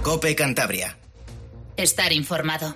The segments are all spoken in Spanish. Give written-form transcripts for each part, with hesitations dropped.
COPE Cantabria. Estar informado.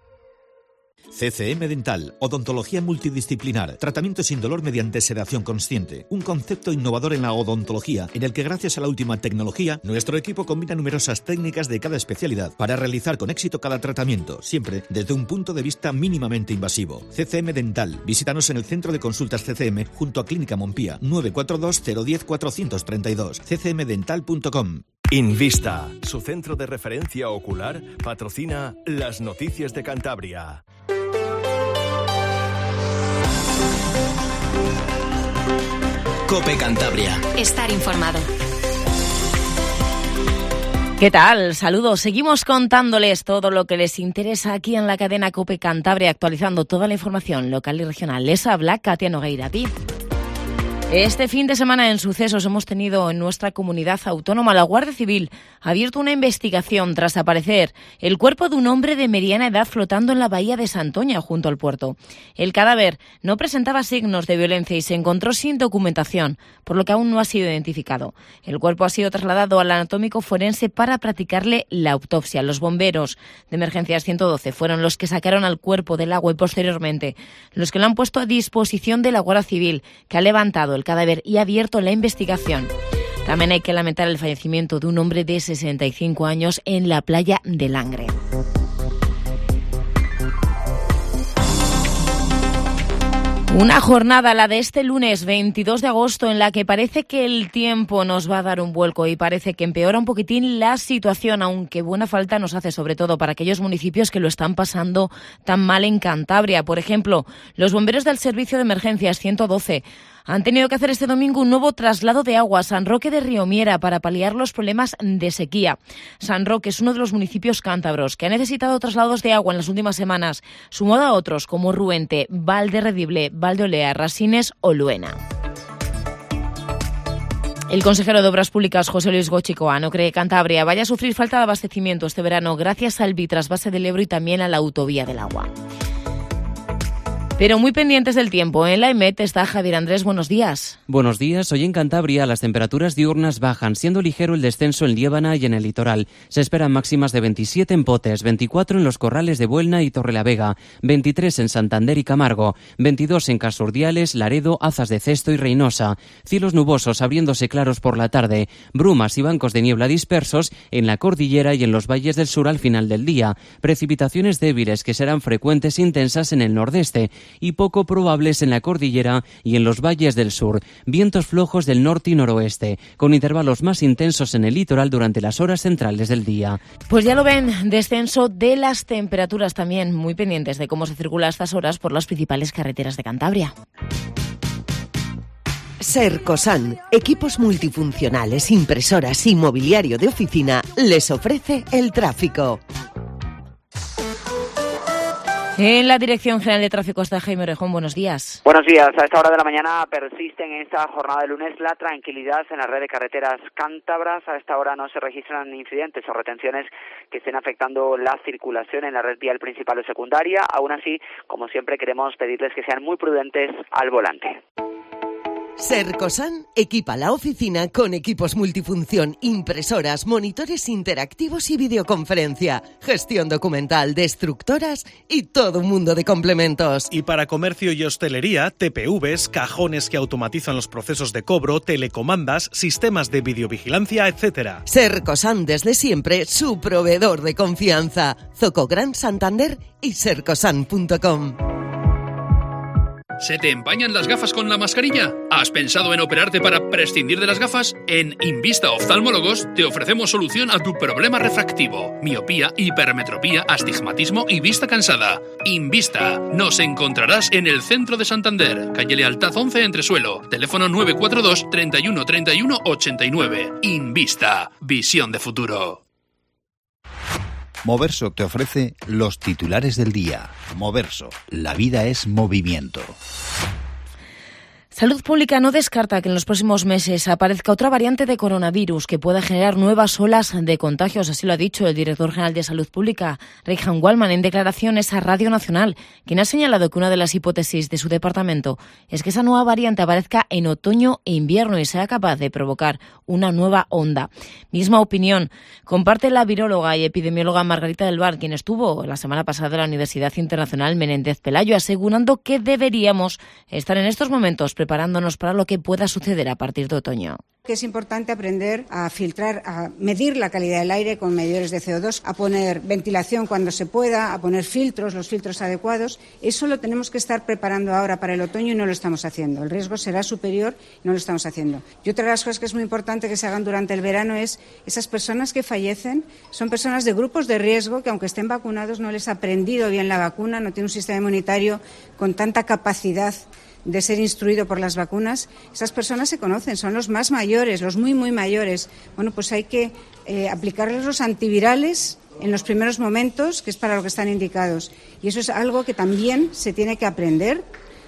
CCM Dental, odontología multidisciplinar, tratamiento sin dolor mediante sedación consciente. Un concepto innovador en la odontología, en el que gracias a la última tecnología, nuestro equipo combina numerosas técnicas de cada especialidad para realizar con éxito cada tratamiento, siempre desde un punto de vista mínimamente invasivo. CCM Dental, visítanos en el Centro de Consultas CCM junto a Clínica Montpía, 942 010 432, ccmdental.com. Invista, su centro de referencia ocular, patrocina las noticias de Cantabria. COPE Cantabria. Estar informado. ¿Qué tal? Saludos. Seguimos contándoles todo lo que les interesa aquí en la cadena COPE Cantabria, actualizando toda la información local y regional. Les habla Katia Nogueira. Este fin de semana en sucesos hemos tenido en nuestra comunidad autónoma. La Guardia Civil ha abierto una investigación tras aparecer el cuerpo de un hombre de mediana edad flotando en la bahía de Santoña, junto al puerto. El cadáver no presentaba signos de violencia y se encontró sin documentación, por lo que aún no ha sido identificado. El cuerpo ha sido trasladado al anatómico forense para practicarle la autopsia. Los bomberos de Emergencias 112 fueron los que sacaron al cuerpo del agua y posteriormente los que lo han puesto a disposición de la Guardia Civil, que ha levantado el cadáver y ha abierto la investigación. También hay que lamentar el fallecimiento de un hombre de 65 años en la playa de Langre. Una jornada, la de este lunes 22 de agosto, en la que parece que el tiempo nos va a dar un vuelco y parece que empeora un poquitín la situación, aunque buena falta nos hace, sobre todo para aquellos municipios que lo están pasando tan mal en Cantabria. Por ejemplo, los bomberos del Servicio de Emergencias 112 han tenido que hacer este domingo un nuevo traslado de agua a San Roque de Riomiera para paliar los problemas de sequía. San Roque es uno de los municipios cántabros que ha necesitado traslados de agua en las últimas semanas, sumado a otros como Ruente, Valderredible, Valdeolea, Rasines o Luena. El consejero de Obras Públicas, José Luis Gochicoa, no cree que Cantabria vaya a sufrir falta de abastecimiento este verano gracias al bitrasvase del Ebro y también a la autovía del agua. Pero muy pendientes del tiempo. En la EMET está Javier Andrés. Buenos días. Buenos días. Hoy en Cantabria las temperaturas diurnas bajan, siendo ligero el descenso en Liébana y en el litoral. Se esperan máximas de 27 en Potes, 24 en los Corrales de Buelna y Torrelavega, 23 en Santander y Camargo, 22 en Casurdiales, Laredo, Azas de Cesto y Reynosa. Cielos nubosos abriéndose claros por la tarde, brumas y bancos de niebla dispersos en la cordillera y en los valles del sur al final del día. Precipitaciones débiles que serán frecuentes e intensas en el nordeste y poco probables en la cordillera y en los valles del sur. Vientos flojos del norte y noroeste, con intervalos más intensos en el litoral durante las horas centrales del día. Pues ya lo ven, descenso de las temperaturas también, muy pendientes de cómo se circula a estas horas por las principales carreteras de Cantabria. Sercosan, equipos multifuncionales, impresoras y mobiliario de oficina, les ofrece el tráfico. En la Dirección General de Tráfico está Jaime Orejón. Buenos días. Buenos días. A esta hora de la mañana persiste en esta jornada de lunes la tranquilidad en la red de carreteras cántabras. A esta hora no se registran incidentes o retenciones que estén afectando la circulación en la red vial principal o secundaria. Aún así, como siempre, queremos pedirles que sean muy prudentes al volante. Sercosan equipa la oficina con equipos multifunción, impresoras, monitores interactivos y videoconferencia, gestión documental, destructoras y todo un mundo de complementos. Y para comercio y hostelería, TPVs, cajones que automatizan los procesos de cobro, telecomandas, sistemas de videovigilancia, etc. Sercosan, desde siempre, su proveedor de confianza. Zoco Gran Santander y sercosan.com. ¿Se te empañan las gafas con la mascarilla? ¿Has pensado en operarte para prescindir de las gafas? En Invista Oftalmólogos te ofrecemos solución a tu problema refractivo, miopía, hipermetropía, astigmatismo y vista cansada. Invista. Nos encontrarás en el centro de Santander, calle Lealtad 11 Entresuelo, teléfono 942 31 31 89. Invista. Visión de futuro. Moverso te ofrece los titulares del día. Moverso, la vida es movimiento. Salud Pública no descarta que en los próximos meses aparezca otra variante de coronavirus que pueda generar nuevas olas de contagios. Así lo ha dicho el director general de Salud Pública, Reihan Wallman, en declaraciones a Radio Nacional, quien ha señalado que una de las hipótesis de su departamento es que esa nueva variante aparezca en otoño e invierno y sea capaz de provocar una nueva onda. Misma opinión comparte la viróloga y epidemióloga Margarita del Val, quien estuvo la semana pasada en la Universidad Internacional Menéndez Pelayo, asegurando que deberíamos estar en estos momentos preparándonos para lo que pueda suceder a partir de otoño. Es importante aprender a filtrar, a medir la calidad del aire con medidores de CO2, a poner ventilación cuando se pueda, a poner filtros, los filtros adecuados. Eso lo tenemos que estar preparando ahora para el otoño y no lo estamos haciendo. El riesgo será superior y no lo estamos haciendo. Y otra de las cosas que es muy importante que se hagan durante el verano es esas personas que fallecen, son personas de grupos de riesgo que aunque estén vacunados no les ha prendido bien la vacuna, no tiene un sistema inmunitario con tanta capacidad de ser instruido por las vacunas. Esas personas se conocen, son los más mayores, los muy, muy mayores. Bueno, pues hay que aplicarles los antivirales en los primeros momentos, que es para lo que están indicados. Y eso es algo que también se tiene que aprender.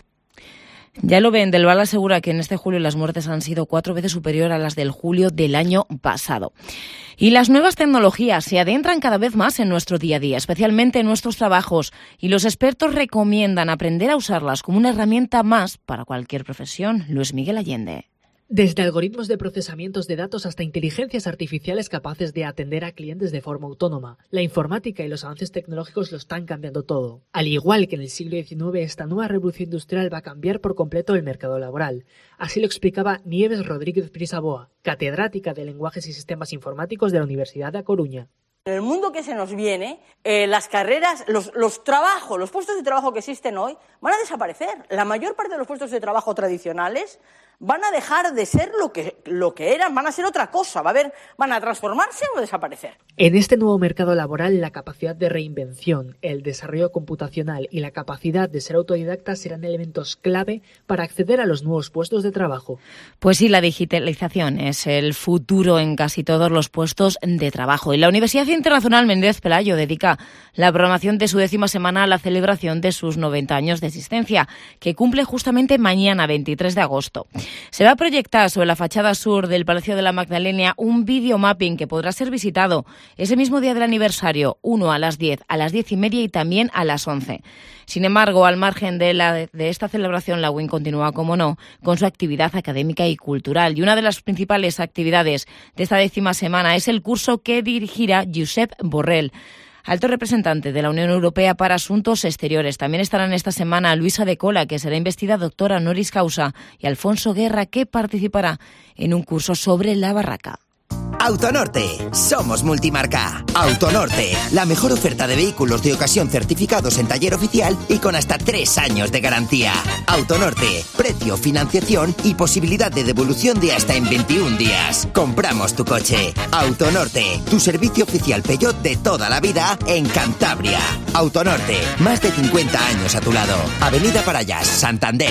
Ya lo ven, Del Val asegura que en este julio las muertes han sido 4 veces superior a las del julio del año pasado. Y las nuevas tecnologías se adentran cada vez más en nuestro día a día, especialmente en nuestros trabajos, y los expertos recomiendan aprender a usarlas como una herramienta más para cualquier profesión. Luis Miguel Allende. Desde algoritmos de procesamientos de datos hasta inteligencias artificiales capaces de atender a clientes de forma autónoma, la informática y los avances tecnológicos lo están cambiando todo. Al igual que en el siglo XIX, esta nueva revolución industrial va a cambiar por completo el mercado laboral. Así lo explicaba Nieves Rodríguez Prisaboa, catedrática de Lenguajes y Sistemas Informáticos de la Universidad de A Coruña. En el mundo que se nos viene, las carreras, los trabajos, los puestos de trabajo que existen hoy van a desaparecer. La mayor parte de los puestos de trabajo tradicionales van a dejar de ser lo que eran, van a ser otra cosa, van a transformarse o desaparecer. En este nuevo mercado laboral, la capacidad de reinvención, el desarrollo computacional y la capacidad de ser autodidacta serán elementos clave para acceder a los nuevos puestos de trabajo. Pues sí, la digitalización es el futuro en casi todos los puestos de trabajo. Y la Universidad Internacional Menéndez Pelayo dedica la programación de su 10ª semana a la celebración de sus 90 años de existencia, que cumple justamente mañana, 23 de agosto. Se va a proyectar sobre la fachada sur del Palacio de la Magdalena un videomapping que podrá ser visitado ese mismo día del aniversario, uno a las 10, a las 10:30 y también a las 11. Sin embargo, al margen de esta celebración, la UIN continúa, como no, con su actividad académica y cultural. Y una de las principales actividades de esta 10ª semana es el curso que dirigirá Josep Borrell, alto representante de la Unión Europea para Asuntos Exteriores. También estarán esta semana Luisa de Cola, que será investida doctora honoris causa, y Alfonso Guerra, que participará en un curso sobre la barraca. Autonorte, somos multimarca. Autonorte, la mejor oferta de vehículos de ocasión certificados en taller oficial y con hasta 3 años de garantía. Autonorte, precio, financiación y posibilidad de devolución de hasta en 21 días. Compramos tu coche. Autonorte, tu servicio oficial Peugeot de toda la vida en Cantabria. Autonorte, más de 50 años a tu lado. Avenida Parayas, Santander.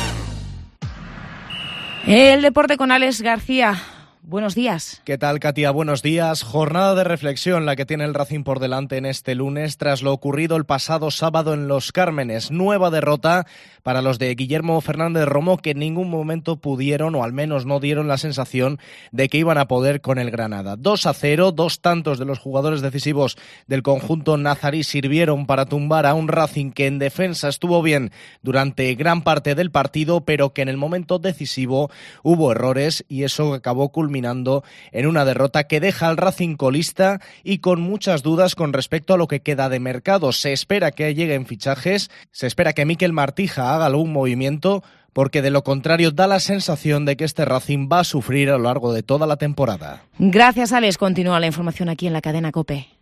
El deporte con Alex García. Buenos días. ¿Qué tal, Katia? Buenos días. Jornada de reflexión la que tiene el Racing por delante en este lunes tras lo ocurrido el pasado sábado en Los Cármenes. Nueva derrota para los de Guillermo Fernández Romo, que en ningún momento pudieron, o al menos no dieron la sensación de que iban a poder con el Granada. 2-0, 2 tantos de los jugadores decisivos del conjunto nazarí sirvieron para tumbar a un Racing que en defensa estuvo bien durante gran parte del partido, pero que en el momento decisivo hubo errores y eso acabó culminando en una derrota que deja al Racing colista y con muchas dudas con respecto a lo que queda de mercado. Se espera que lleguen fichajes, se espera que Mikel Martija haga algún movimiento, porque de lo contrario da la sensación de que este Racing va a sufrir a lo largo de toda la temporada. Gracias, Alex. Continúa la información aquí en la cadena COPE.